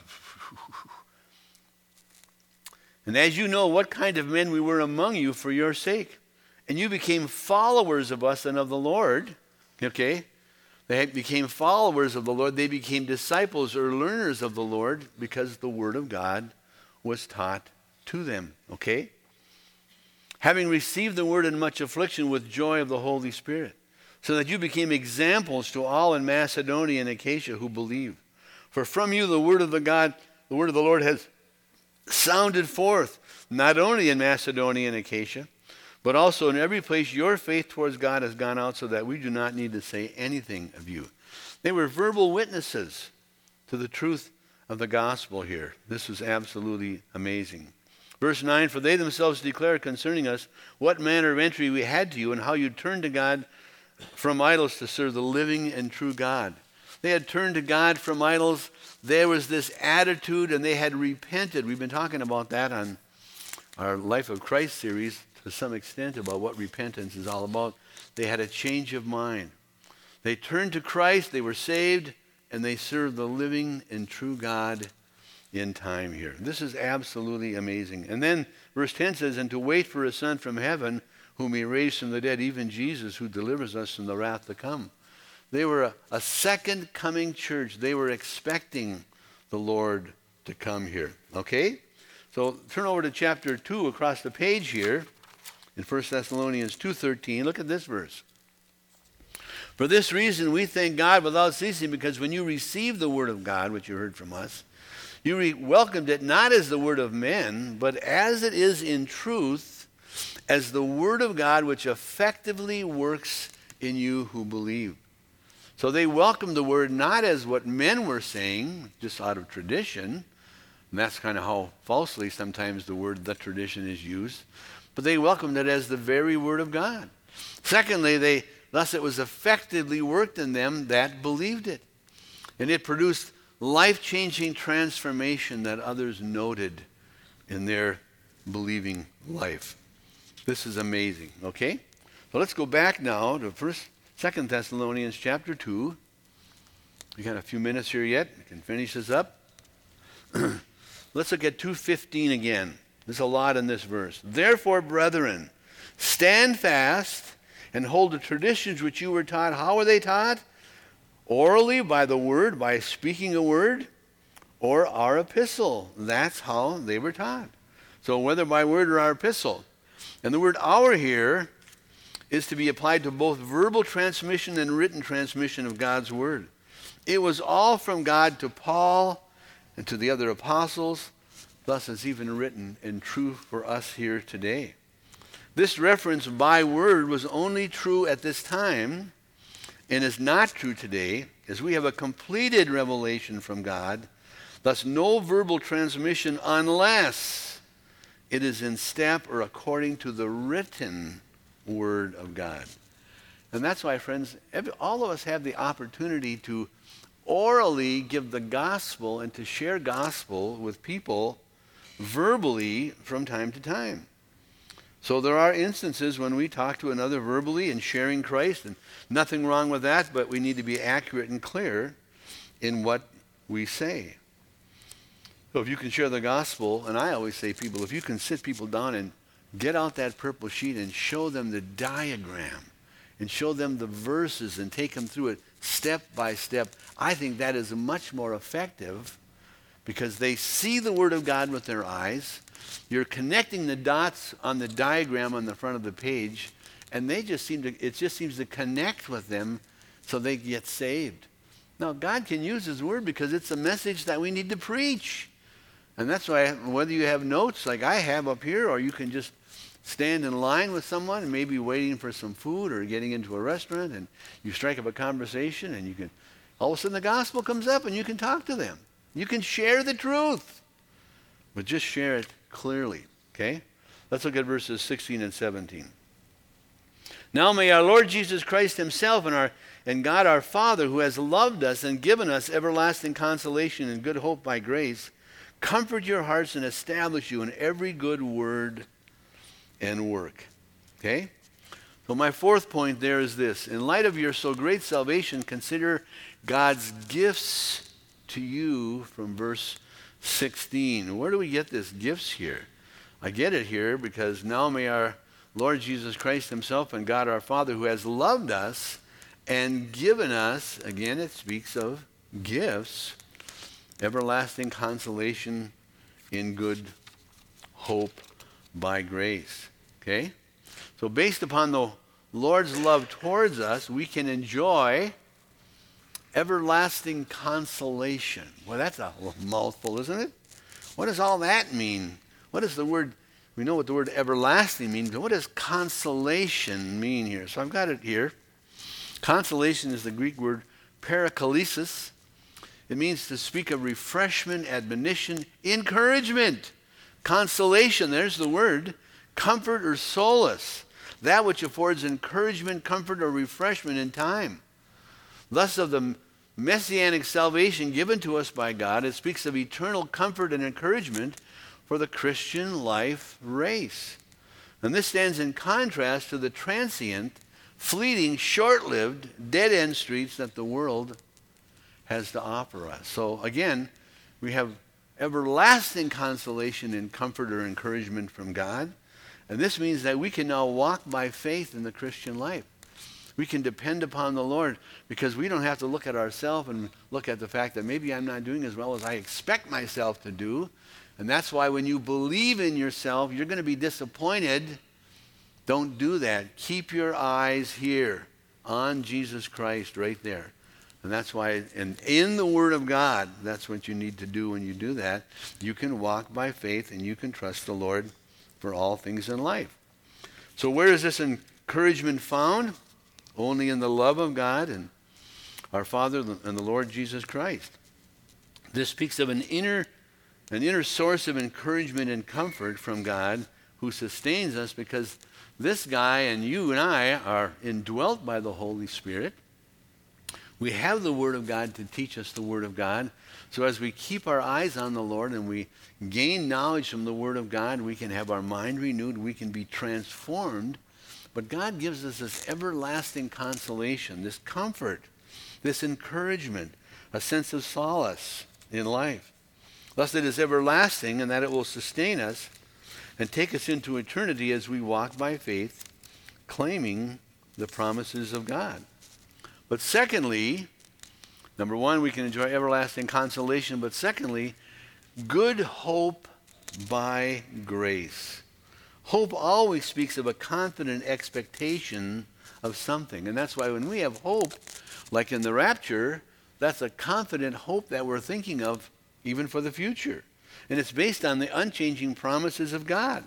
"And as you know what kind of men we were among you for your sake, and you became followers of us and of the Lord." Okay? They became followers of the Lord. They became disciples or learners of the Lord because the word of God was taught to them. Okay? "Having received the word in much affliction with joy of the Holy Spirit, so that you became examples to all in Macedonia and Achaia who believe. For from you the word of the Lord has sounded forth, not only in Macedonia and Achaia, but also in every place your faith towards God has gone out, so that we do not need to say anything of you." They were verbal witnesses to the truth of the gospel here. This is absolutely amazing. Verse 9, "For they themselves declare concerning us what manner of entry we had to you, and how you turned to God from idols to serve the living and true God." They had turned to God from idols. There was this attitude, and they had repented. We've been talking about that on our Life of Christ series to some extent, about what repentance is all about. They had a change of mind. They turned to Christ, they were saved, and they served the living and true God in time here. This is absolutely amazing. And then verse 10 says, "And to wait for a Son from heaven, whom he raised from the dead, even Jesus, who delivers us from the wrath to come." They were a second coming church. They were expecting the Lord to come here. Okay? So turn over to chapter 2 across the page here in 1 Thessalonians 2:13. Look at this verse. "For this reason we thank God without ceasing, because when you received the word of God, which you heard from us, you welcomed it not as the word of men, but as it is in truth, as the word of God, which effectively works in you who believe." So they welcomed the word not as what men were saying, just out of tradition, and that's kind of how falsely sometimes the word "the tradition" is used, but they welcomed it as the very word of God. Secondly, thus it was effectively worked in them that believed it, and it produced life-changing transformation that others noted in their believing life. This is amazing, okay? So let's go back now to 2 Thessalonians chapter 2. We got a few minutes here yet. We can finish this up. Let's look at 2:15 again. There's a lot in this verse. "Therefore, brethren, stand fast and hold the traditions which you were taught." How were they taught? Orally, by the word, by speaking a word, or our epistle. That's how they were taught. So whether by word or our epistle. And the word "our" here is to be applied to both verbal transmission and written transmission of God's word. It was all from God to Paul and to the other apostles. Thus it's even written and true for us here today. This reference "by word" was only true at this time and is not true today, as we have a completed revelation from God. Thus no verbal transmission unless it is in step or according to the written word of God. And that's why, friends, all of us have the opportunity to orally give the gospel and to share gospel with people verbally from time to time. So there are instances when we talk to another verbally and sharing Christ, and nothing wrong with that, but we need to be accurate and clear in what we say. So if you can share the gospel, and I always say, people, if you can sit people down and get out that purple sheet and show them the diagram and show them the verses and take them through it step by step, I think that is much more effective, because they see the word of God with their eyes. you're connecting the dots on the diagram on the front of the page, and it just seems to connect with them so they get saved. Now, God can use his word because it's a message that we need to preach. And that's why whether you have notes like I have up here, or you can just stand in line with someone and maybe waiting for some food or getting into a restaurant, and you strike up a conversation, and you can, all of a sudden the gospel comes up and you can talk to them. You can share the truth, but just share it clearly, okay? Let's look at verses 16 and 17. Now may our Lord Jesus Christ himself and God our Father, who has loved us and given us everlasting consolation and good hope by grace, comfort your hearts and establish you in every good word and work. Okay? So my fourth point there is this. In light of your so great salvation, consider God's gifts to you from verse 16. Where do we get this gifts here? I get it here because now may our Lord Jesus Christ himself and God our Father, who has loved us and given us, again it speaks of gifts, everlasting consolation in good hope by grace. Okay? So based upon the Lord's love towards us, we can enjoy everlasting consolation. Well, that's a mouthful, isn't it? What does all that mean? What is the word? We know what the word everlasting means, but what does consolation mean here? So I've got it here. Consolation is the Greek word paraklesis. It means to speak of refreshment, admonition, encouragement. Consolation, there's the word. Comfort or solace. That which affords encouragement, comfort, or refreshment in time. Thus of the messianic salvation given to us by God, it speaks of eternal comfort and encouragement for the Christian life race. And this stands in contrast to the transient, fleeting, short-lived, dead-end streets that the world has to offer us. So again, we have everlasting consolation and comfort or encouragement from God. And this means that we can now walk by faith in the Christian life. We can depend upon the Lord because we don't have to look at ourselves and look at the fact that maybe I'm not doing as well as I expect myself to do. And that's why when you believe in yourself, you're going to be disappointed. Don't do that. Keep your eyes here on Jesus Christ right there. And that's why in the Word of God, that's what you need to do when you do that. You can walk by faith and you can trust the Lord for all things in life. So where is this encouragement found? Only in the love of God and our Father and the Lord Jesus Christ. This speaks of an inner source of encouragement and comfort from God who sustains us because this guy and you and I are indwelt by the Holy Spirit. We have the Word of God to teach us the Word of God. So as we keep our eyes on the Lord and we gain knowledge from the Word of God, we can have our mind renewed, we can be transformed. But God gives us this everlasting consolation, this comfort, this encouragement, a sense of solace in life. Thus it is everlasting in that it will sustain us and take us into eternity as we walk by faith, claiming the promises of God. But secondly, number one, we can enjoy everlasting consolation. But secondly, good hope by grace. Hope always speaks of a confident expectation of something. And that's why when we have hope, like in the rapture, that's a confident hope that we're thinking of even for the future. And it's based on the unchanging promises of God.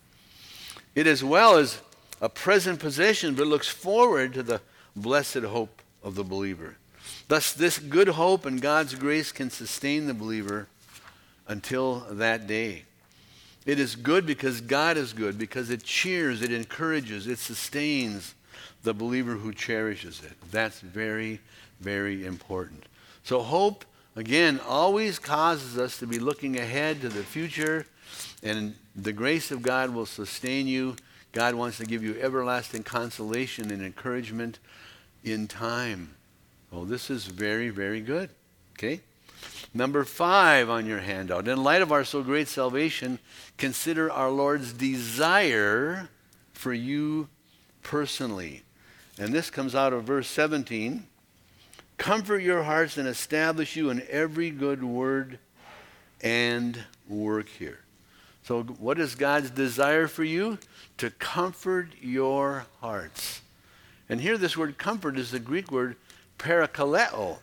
It as well as a present possession, but looks forward to the blessed hope of the believer. Thus, this good hope and God's grace can sustain the believer until that day. It is good because God is good, because it cheers, it encourages, it sustains the believer who cherishes it. That's very, very important. So hope, again, always causes us to be looking ahead to the future, and the grace of God will sustain you. God wants to give you everlasting consolation and encouragement in time. Oh, this is very, very good. Okay? Number 5 on your handout. In light of our so great salvation, consider our Lord's desire for you personally. And this comes out of verse 17. Comfort your hearts and establish you in every good word and work here. So what is God's desire for you? To comfort your hearts. And here this word comfort is the Greek word parakaleo.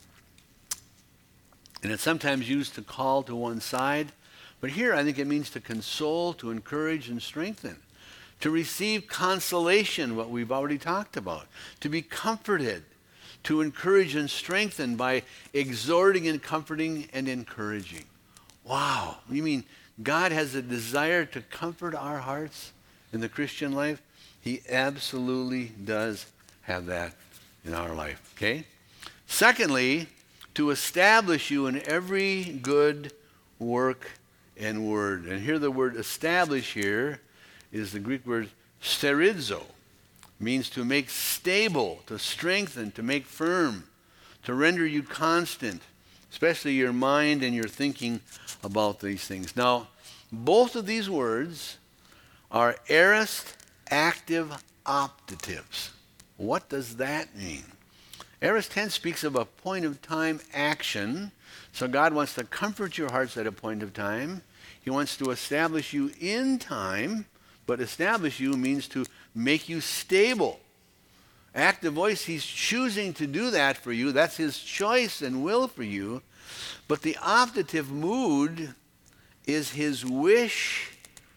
And it's sometimes used to call to one side. But here I think it means to console, to encourage, and strengthen. To receive consolation, what we've already talked about. To be comforted. To encourage and strengthen by exhorting and comforting and encouraging. Wow. You mean God has a desire to comfort our hearts in the Christian life? He absolutely does have that in our life. Okay? Secondly, to establish you in every good work and word. And here the word establish here is the Greek word sterizo. Means to make stable, to strengthen, to make firm, to render you constant, especially your mind and your thinking about these things. Now, both of these words are aorist active optatives. What does that mean? Aorist tense speaks of a point of time action. So God wants to comfort your hearts at a point of time. He wants to establish you in time, but establish you means to make you stable. Active voice, he's choosing to do that for you. That's his choice and will for you. But the optative mood is his wish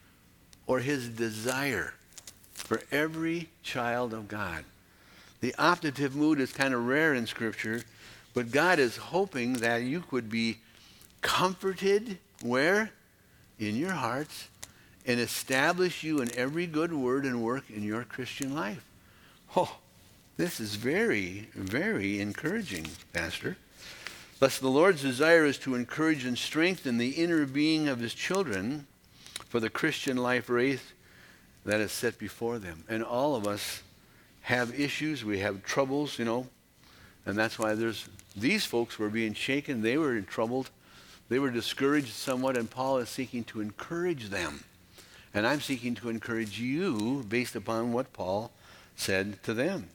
or his desire for every child of God. The optative mood is kind of rare in Scripture, but God is hoping that you could be comforted, where? In your hearts, and establish you in every good word and work in your Christian life. Oh, this is very, very encouraging, Pastor. Thus, the Lord's desire is to encourage and strengthen the inner being of his children for the Christian life race that is set before them. And all of us have issues. We have troubles, and that's why these folks were being shaken. They were troubled. They were discouraged somewhat, and Paul is seeking to encourage them. And I'm seeking to encourage you based upon what Paul said to them.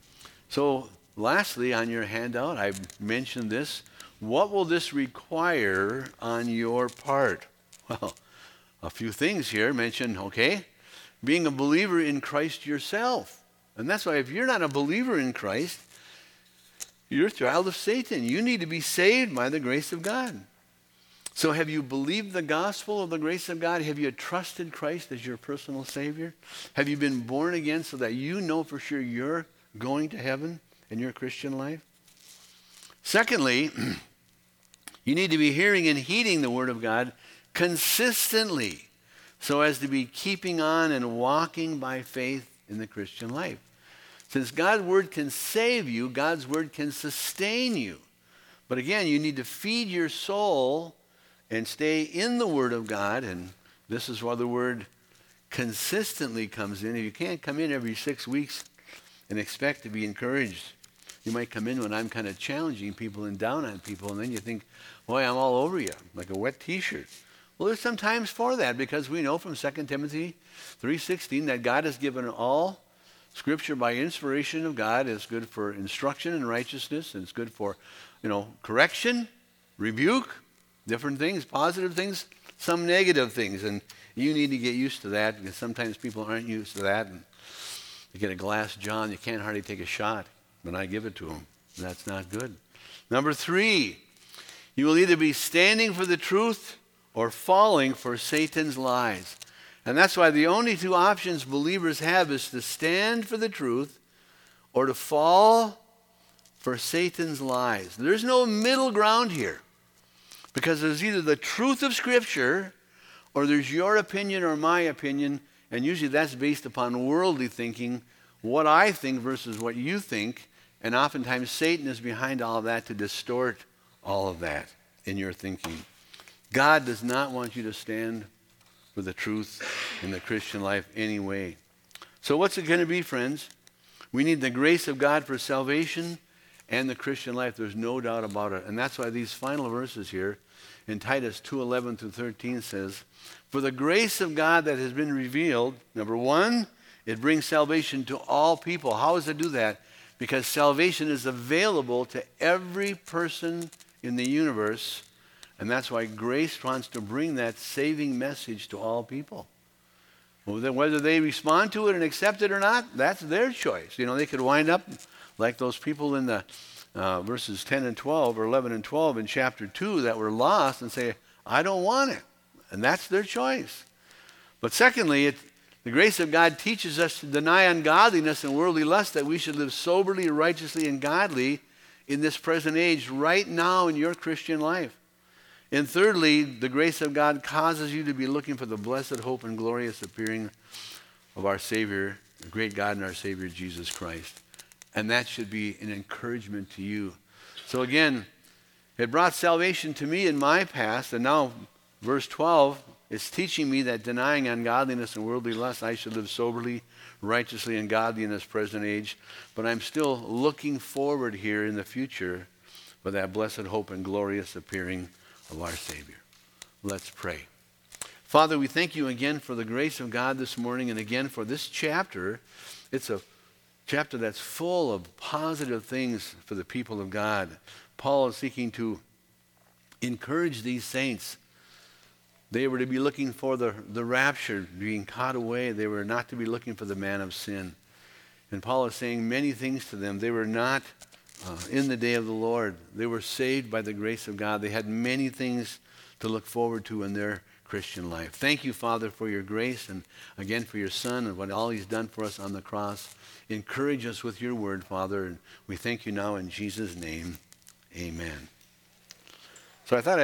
So, lastly, on your handout, I mentioned this. What will this require on your part? Well, a few things here mentioned, being a believer in Christ yourself. And that's why if you're not a believer in Christ, you're a child of Satan. You need to be saved by the grace of God. So have you believed the gospel of the grace of God? Have you trusted Christ as your personal Savior? Have you been born again so that you know for sure you're going to heaven in your Christian life? Secondly, you need to be hearing and heeding the Word of God consistently so as to be keeping on and walking by faith in the Christian life. Since God's Word can save you, God's Word can sustain you. But again, you need to feed your soul and stay in the Word of God, and this is where the word consistently comes in. You can't come in every 6 weeks and expect to be encouraged. You might come in when I'm kind of challenging people and down on people, and then you think, boy, I'm all over you, like a wet T-shirt. Well, there's some times for that, because we know from 2 Timothy 3:16 that God has given all Scripture by inspiration of God. Is good for instruction in righteousness, and it's good for, correction, rebuke, different things, positive things, some negative things. And you need to get used to that, because sometimes people aren't used to that. And you get a glass John, you can't hardly take a shot when I give it to them. That's not good. Number 3, you will either be standing for the truth or falling for Satan's lies. And that's why the only 2 options believers have is to stand for the truth or to fall for Satan's lies. There's no middle ground here. Because there's either the truth of Scripture or there's your opinion or my opinion, and usually that's based upon worldly thinking, what I think versus what you think, and oftentimes Satan is behind all of that to distort all of that in your thinking. God does not want you to stand for the truth in the Christian life anyway. So what's it going to be, friends? We need the grace of God for salvation and the Christian life. There's no doubt about it. And that's why these final verses here in Titus 2:11 through 13 says, for the grace of God that has been revealed, number 1, it brings salvation to all people. How does it do that? Because salvation is available to every person in the universe, And that's why grace wants to bring that saving message to all people. Well, then whether they respond to it and accept it or not, that's their choice. You know, they could wind up like those people in the verses 10 and 12 or 11 and 12 in chapter 2 that were lost and say, I don't want it. And that's their choice. But secondly, the grace of God teaches us to deny ungodliness and worldly lust, that we should live soberly, righteously, and godly in this present age, right now in your Christian life. And thirdly, the grace of God causes you to be looking for the blessed hope and glorious appearing of our Savior, the great God and our Savior, Jesus Christ. And that should be an encouragement to you. So again, it brought salvation to me in my past, and now verse 12 is teaching me that denying ungodliness and worldly lust, I should live soberly, righteously, and godly in this present age. But I'm still looking forward here in the future for that blessed hope and glorious appearing of our Savior. Let's pray. Father, we thank you again for the grace of God this morning, and again for this chapter. It's a chapter that's full of positive things for the people of God. Paul is seeking to encourage these saints. They were to be looking for the rapture, being caught away. They were not to be looking for the man of sin. And Paul is saying many things to them. They were not in the day of the Lord. They were saved by the grace of God. They had many things to look forward to in their Christian life. Thank you, Father, for your grace, and again for your Son and what all he's done for us on the cross. Encourage us with your word, Father, and we thank you now in Jesus' name. Amen. So I thought